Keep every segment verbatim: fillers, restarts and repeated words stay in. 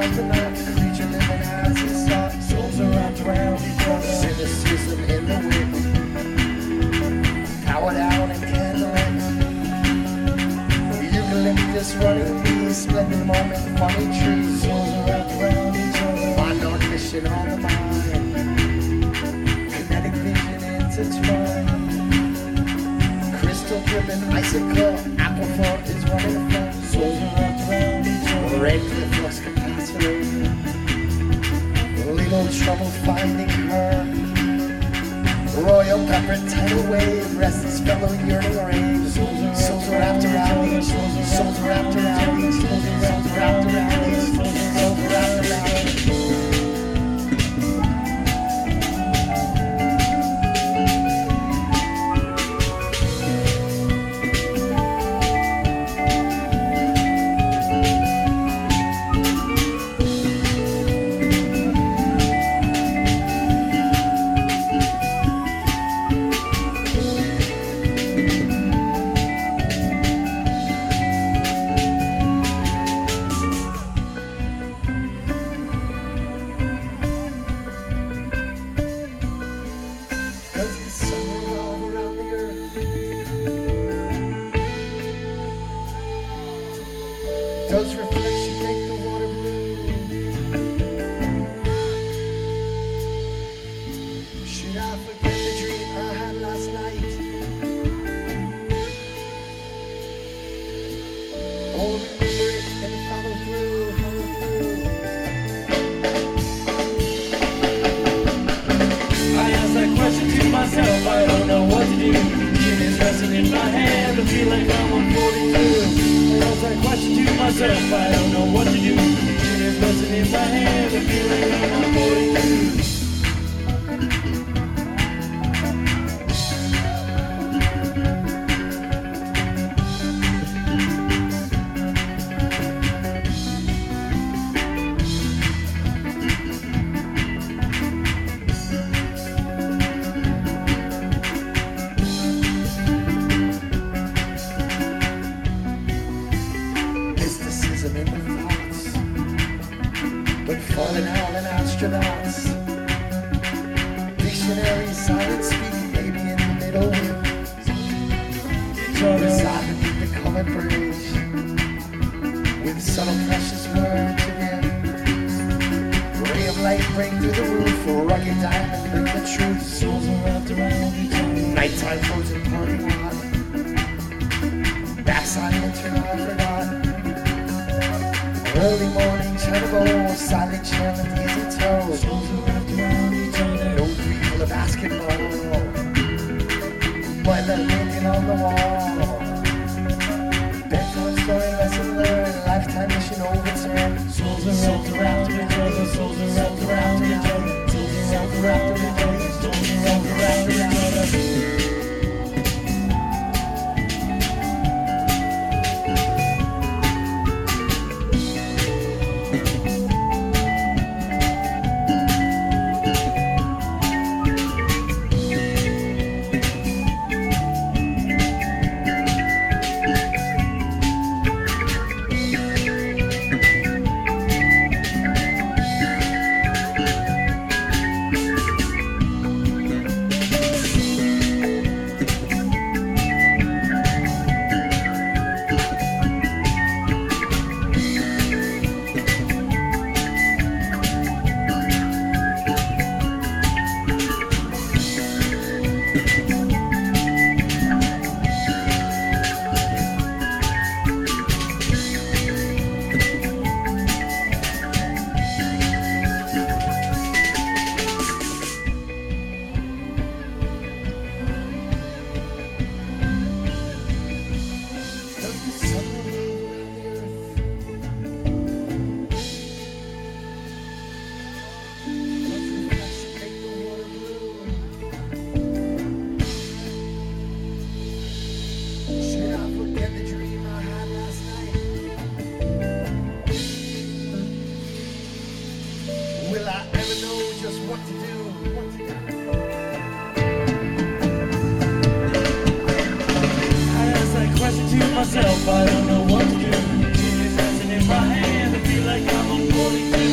after night, creature living as it sought. Souls are wrapped around each other. Cynicism in the wind. Power down and candlelit. Eucalyptus running bees, splendid moment, funny trees. Souls are wrapped around each other. Mind on mission on the mind. Kinetic vision intertwined. Crystal dripping icicle, aquifer is running from. Souls are wrapped around each other. Red cliff flux capacitor. Little trouble finding her. Royal pepper, tidal wave, restless fellow yearning rave. Souls are wrapped around each. Souls are wrapped around each. Souls are wrapped around each. Souls are wrapped around each. Does reflection make the water blue? Should I forget the dream I had last night? Or remember it and follow through, follow through? I ask that question to myself, I don't know what to do. Gin is resting in my hand, I feel like I'm on forty-two. I ask that question to myself, I don't know what to do. Gin is resting in my hand, I feel like I'm on forty-two. In the thoughts, but falling out and astronauts. Dictionary, silent speaking, baby in the middle. Reside beneath the common bridge, with subtle precious words again. Ray of light break through the roof, a rugged diamond bring the truth. Souls are wrapped around each other. Nighttime frozen party lot. Backside lantern I forgot. Early morning, cherubble, silent chill and dizzy toes. Souls are wrapped around each other. No three full of basketball. Boiler painting on the wall. Bedtime story, lesson learned. Lifetime mission overturned. Souls are wrapped around each other. Souls are wrapped around each other. Souls are wrapped around each other. Souls are wrapped around each other. myself, I don't know what to do. She's dancing in my hand, I feel like I'm on forty-two.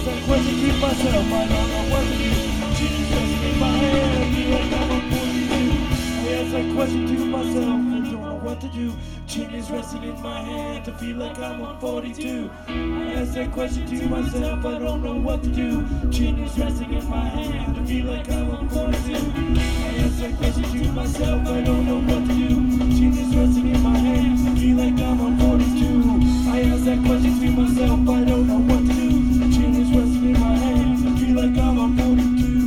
ask that question to myself, I don't know what to do. Chin is resting in my hand, I feel like I'm on forty-two. I ask that question to myself, I don't know what to do. Chin is resting in my hand, I feel like I'm on forty-two. I ask that question to myself, I don't know what to do. Chin is resting in my hand, I feel like I'm on forty-two. I ask that question to myself, I don't know